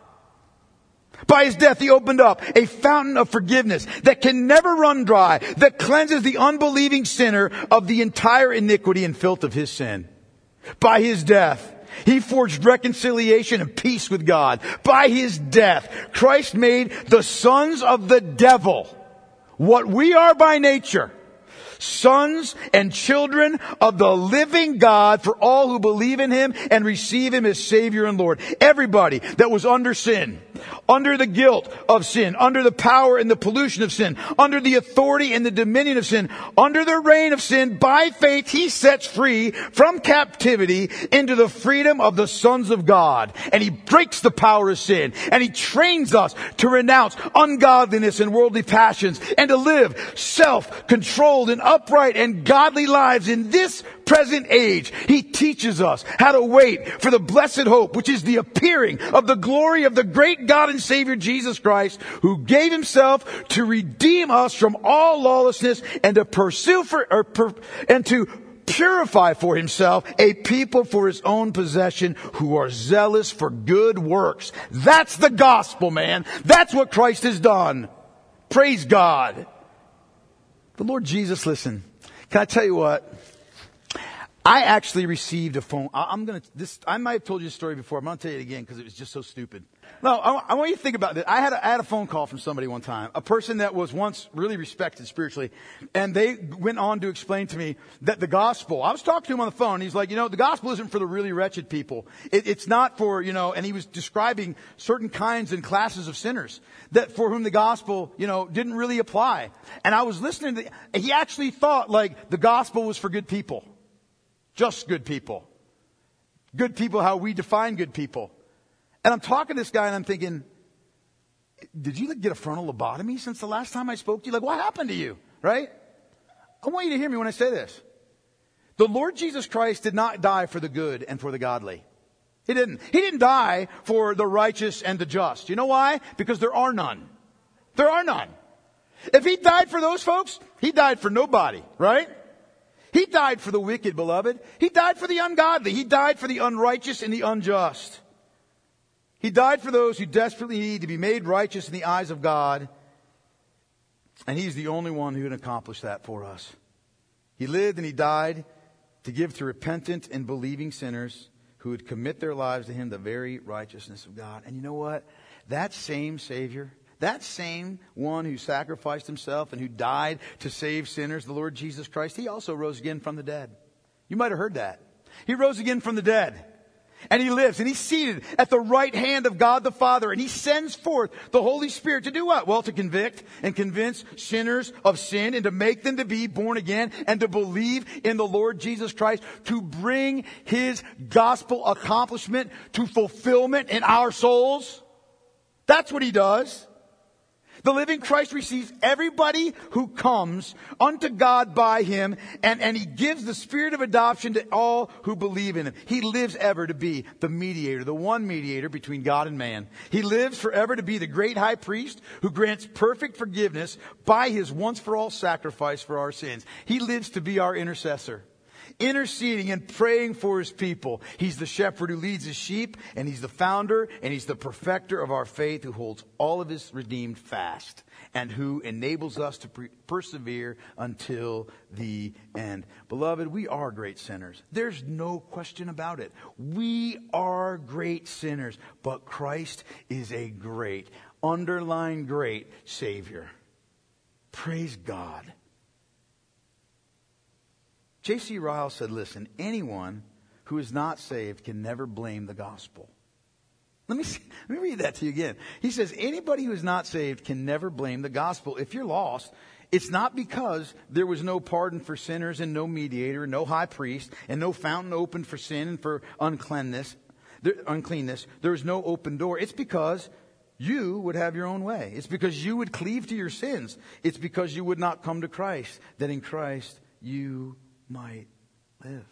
By His death, He opened up a fountain of forgiveness that can never run dry, that cleanses the unbelieving sinner of the entire iniquity and filth of his sin. By His death, He forged reconciliation and peace with God. By His death, Christ made the sons of the devil what we are by nature, sons and children of the living God for all who believe in Him and receive Him as Savior and Lord. Everybody that was under sin, under the guilt of sin, under the power and the pollution of sin, under the authority and the dominion of sin, under the reign of sin, by faith He sets free from captivity into the freedom of the sons of God. And He breaks the power of sin. And He trains us to renounce ungodliness and worldly passions and to live self-controlled and upright and godly lives in this present age. He teaches us how to wait for the blessed hope, which is the appearing of the glory of the great God and Savior Jesus Christ, who gave Himself to redeem us from all lawlessness and to purify for Himself a people for His own possession who are zealous for good works. That's the gospel, man. That's what Christ has done. Praise God. The Lord Jesus, listen, can I tell you what? I actually received a phone. I might have told you this story before. I'm going to tell you it again because it was just so stupid. No, I want you to think about this. I had a phone call from somebody one time, a person that was once really respected spiritually, and they went on to explain to me that the gospel, I was talking to him on the phone, and he's like, the gospel isn't for the really wretched people. It's not for, and he was describing certain kinds and classes of sinners that for whom the gospel, didn't really apply. And I was listening and he actually thought like the gospel was for good people. Just good people. Good people, how we define good people. And I'm talking to this guy and I'm thinking, did you get a frontal lobotomy since the last time I spoke to you? Like, what happened to you? Right? I want you to hear me when I say this. The Lord Jesus Christ did not die for the good and for the godly. He didn't. He didn't die for the righteous and the just. You know why? Because there are none. There are none. If He died for those folks, He died for nobody. Right? He died for the wicked, beloved. He died for the ungodly. He died for the unrighteous and the unjust. He died for those who desperately need to be made righteous in the eyes of God. And He's the only one who can accomplish that for us. He lived and He died to give to repentant and believing sinners who would commit their lives to Him the very righteousness of God. And you know what? That same Savior, that same one who sacrificed Himself and who died to save sinners, the Lord Jesus Christ, He also rose again from the dead. You might have heard that. He rose again from the dead. And He lives and He's seated at the right hand of God the Father. And He sends forth the Holy Spirit to do what? Well, to convict and convince sinners of sin and to make them to be born again and to believe in the Lord Jesus Christ, to bring His gospel accomplishment to fulfillment in our souls. That's what He does. The living Christ receives everybody who comes unto God by Him, and He gives the spirit of adoption to all who believe in Him. He lives ever to be the mediator, the one mediator between God and man. He lives forever to be the great high priest who grants perfect forgiveness by His once-for-all sacrifice for our sins. He lives to be our intercessor, interceding and praying for His people. He's the shepherd who leads His sheep, and He's the founder and He's the perfecter of our faith, who holds all of His redeemed fast and who enables us to persevere until the end. Beloved, we are great sinners. There's no question about it. We are great sinners, but Christ is a great, underline great Savior. Praise God. J.C. Ryle said, listen, anyone who is not saved can never blame the gospel. Let me read that to you again. He says, anybody who is not saved can never blame the gospel. If you're lost, it's not because there was no pardon for sinners and no mediator, no high priest, and no fountain opened for sin and for uncleanness. There was no open door. It's because you would have your own way. It's because you would cleave to your sins. It's because you would not come to Christ, that in Christ you might live.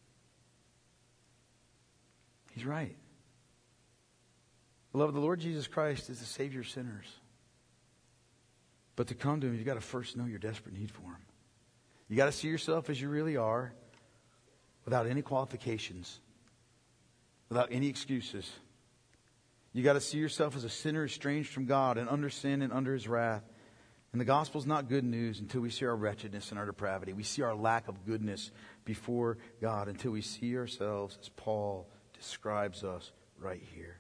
He's right. Beloved, the Lord Jesus Christ is the Savior of sinners. But to come to Him, you've got to first know your desperate need for Him. You got to see yourself as you really are, without any qualifications, without any excuses. You got to see yourself as a sinner estranged from God and under sin and under His wrath. And the gospel is not good news until we see our wretchedness and our depravity. We see our lack of goodness before God until we see ourselves as Paul describes us right here.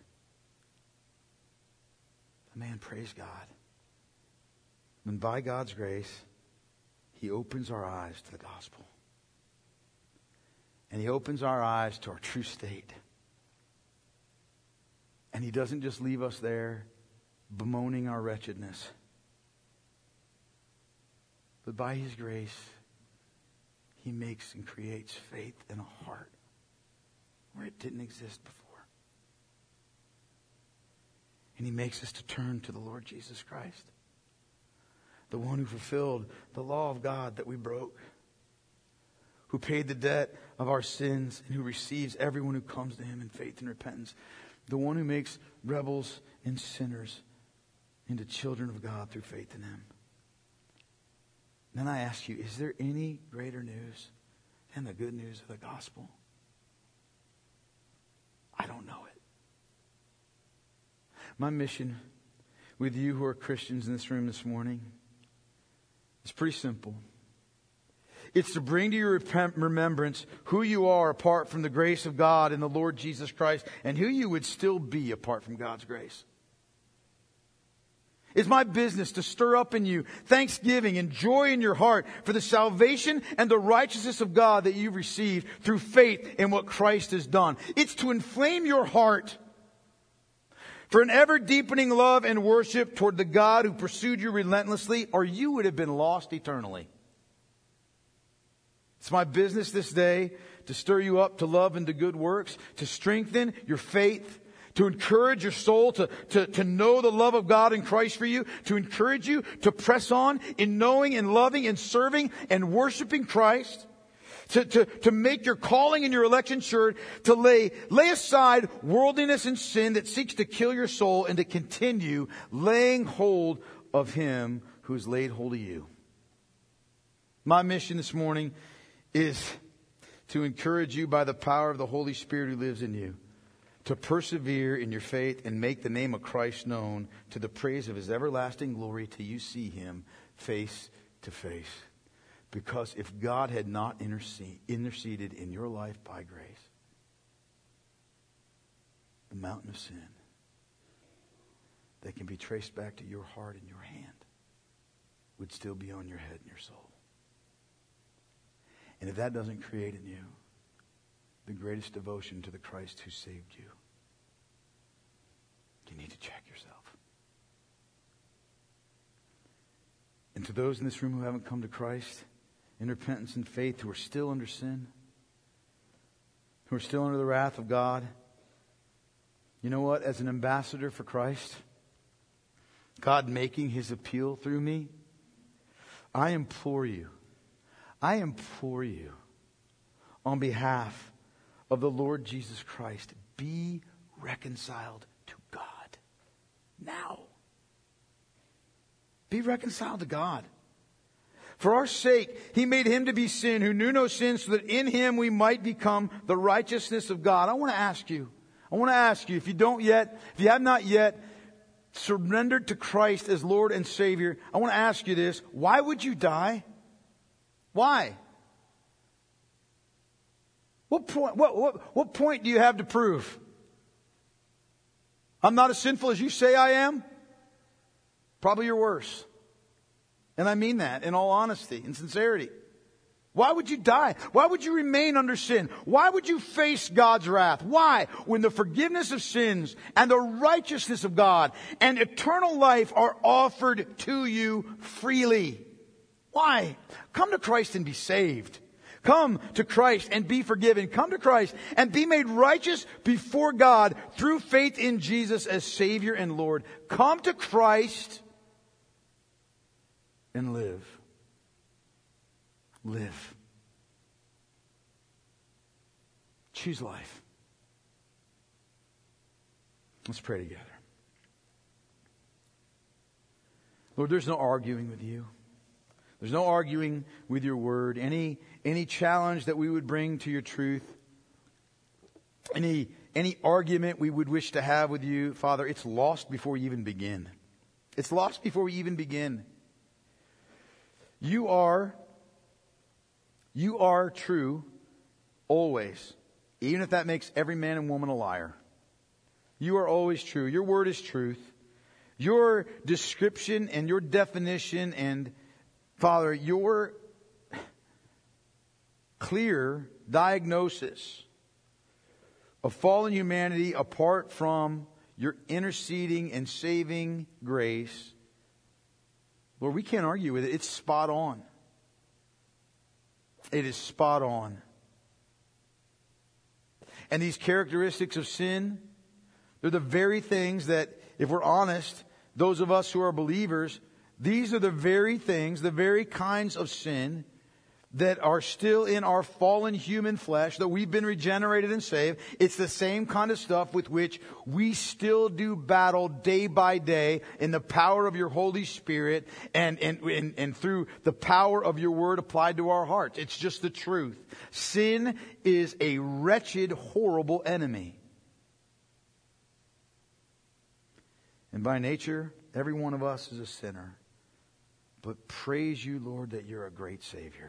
Man, praise God. And by God's grace, He opens our eyes to the gospel. And He opens our eyes to our true state. And He doesn't just leave us there bemoaning our wretchedness. But by His grace, He makes and creates faith in a heart where it didn't exist before. And He makes us to turn to the Lord Jesus Christ, the one who fulfilled the law of God that we broke, who paid the debt of our sins, and who receives everyone who comes to Him in faith and repentance, the one who makes rebels and sinners into children of God through faith in Him. Then I ask you, is there any greater news than the good news of the gospel? I don't know it. My mission with you who are Christians in this room this morning is pretty simple. It's to bring to your remembrance who you are apart from the grace of God in the Lord Jesus Christ, and who you would still be apart from God's grace. It's my business to stir up in you thanksgiving and joy in your heart for the salvation and the righteousness of God that you've received through faith in what Christ has done. It's to inflame your heart for an ever-deepening love and worship toward the God who pursued you relentlessly, or you would have been lost eternally. It's my business this day to stir you up to love and to good works, to strengthen your faith, to encourage your soul to know the love of God in Christ for you, to encourage you to press on in knowing and loving and serving and worshiping Christ, to make your calling and your election sure, to lay aside worldliness and sin that seeks to kill your soul, and to continue laying hold of Him who has laid hold of you. My mission this morning is to encourage you by the power of the Holy Spirit who lives in you, to persevere in your faith and make the name of Christ known to the praise of His everlasting glory till you see Him face to face. Because if God had not interceded in your life by grace, the mountain of sin that can be traced back to your heart and your hand would still be on your head and your soul. And if that doesn't create in you the greatest devotion to the Christ who saved you, you need to check yourself. And to those in this room who haven't come to Christ in repentance and faith, who are still under sin, who are still under the wrath of God, you know what? As an ambassador for Christ, God making His appeal through me, I implore you on behalf of the Lord Jesus Christ, be reconciled to God now. Be reconciled to God. For our sake, He made Him to be sin who knew no sin, so that in Him we might become the righteousness of God. I want to ask you, if you have not yet surrendered to Christ as Lord and Savior, I want to ask you this: why would you die? Why? What point do you have to prove? I'm not as sinful as you say I am? Probably you're worse. And I mean that in all honesty and sincerity. Why would you die? Why would you remain under sin? Why would you face God's wrath? Why? When the forgiveness of sins and the righteousness of God and eternal life are offered to you freely. Why? Come to Christ and be saved. Come to Christ and be forgiven. Come to Christ and be made righteous before God through faith in Jesus as Savior and Lord. Come to Christ and live. Live. Choose life. Let's pray together. Lord, there's no arguing with you. There's no arguing with your word. Any challenge that we would bring to your truth, any argument we would wish to have with you, Father, it's lost before we even begin. It's lost before we even begin. You are true always, even if that makes every man and woman a liar. You are always true. Your word is truth. Your description and your definition and, Father, your clear diagnosis of fallen humanity apart from your interceding and saving grace, Lord, we can't argue with it. It's spot on. It is spot on. And these characteristics of sin, they're the very things that, if we're honest, those of us who are believers, these are the very things, the very kinds of sin that are still in our fallen human flesh, that we've been regenerated and saved. It's the same kind of stuff with which we still do battle day by day in the power of your Holy Spirit and through the power of your word applied to our hearts. It's just the truth. Sin is a wretched, horrible enemy. And by nature, every one of us is a sinner. But praise you, Lord, that you're a great Savior.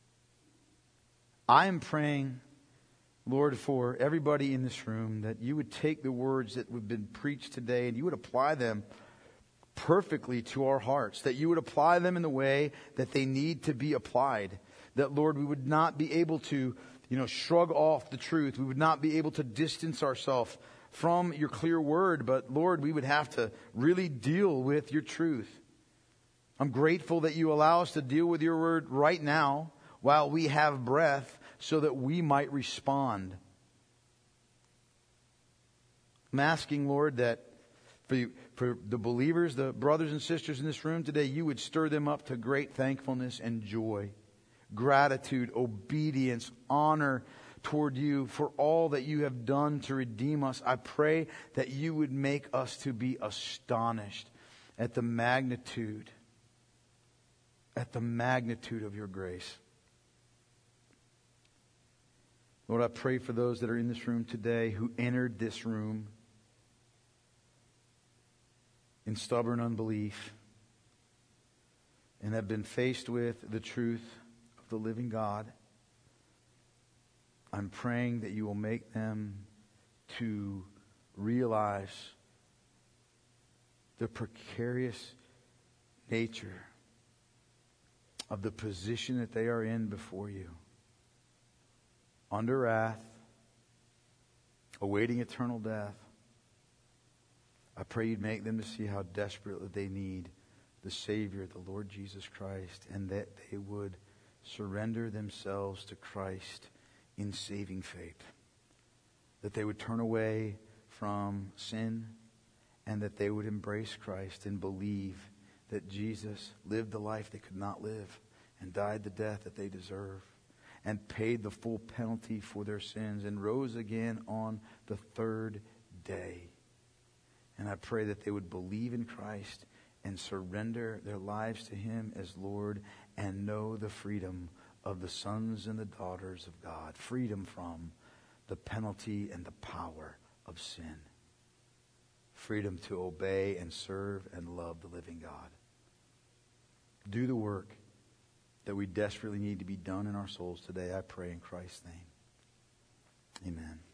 I am praying, Lord, for everybody in this room, that you would take the words that have been preached today and you would apply them perfectly to our hearts, that you would apply them in the way that they need to be applied. That, Lord, we would not be able to, shrug off the truth. We would not be able to distance ourselves from your clear word, but, Lord, we would have to really deal with your truth. I'm grateful that you allow us to deal with your word right now while we have breath, so that we might respond. I'm asking, Lord, that for the believers, the brothers and sisters in this room today, you would stir them up to great thankfulness and joy, gratitude, obedience, honor toward you for all that you have done to redeem us. I pray that you would make us to be astonished at the magnitude of your grace. Lord, I pray for those that are in this room today who entered this room in stubborn unbelief and have been faced with the truth of the living God. I'm praying that you will make them to realize the precarious nature of the position that they are in before you. Under wrath, awaiting eternal death. I pray you'd make them to see how desperately they need the Savior, the Lord Jesus Christ, and that they would surrender themselves to Christ in saving faith. That they would turn away from sin and that they would embrace Christ and believe that Jesus lived the life they could not live and died the death that they deserve, and paid the full penalty for their sins, and rose again on the third day. And I pray that they would believe in Christ and surrender their lives to Him as Lord, and know the freedom of the sons and the daughters of God. Freedom from the penalty and the power of sin. Freedom to obey and serve and love the living God. Do the work that we desperately need to be done in our souls today, I pray in Christ's name. Amen.